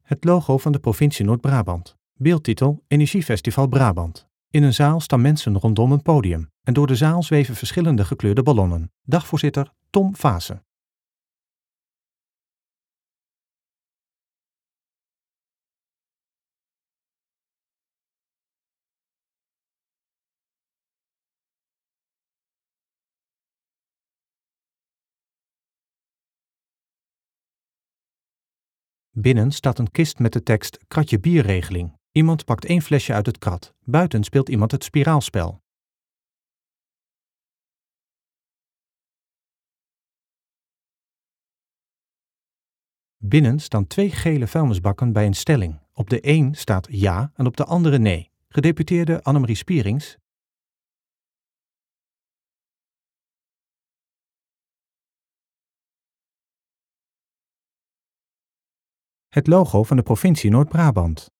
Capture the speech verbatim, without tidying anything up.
Het logo van de provincie Noord-Brabant. Beeldtitel Energiefestival Brabant. In een zaal staan mensen rondom een podium en door de zaal zweven verschillende gekleurde ballonnen. Dagvoorzitter Tom Vaassen. Binnen staat een kist met de tekst Kratje bierregeling. Iemand pakt één flesje uit het krat. Buiten speelt iemand het spiraalspel. Binnen staan twee gele vuilnisbakken bij een stelling. Op de een staat ja en op de andere nee. Gedeputeerde Annemarie Spierings. Het logo van de provincie Noord-Brabant.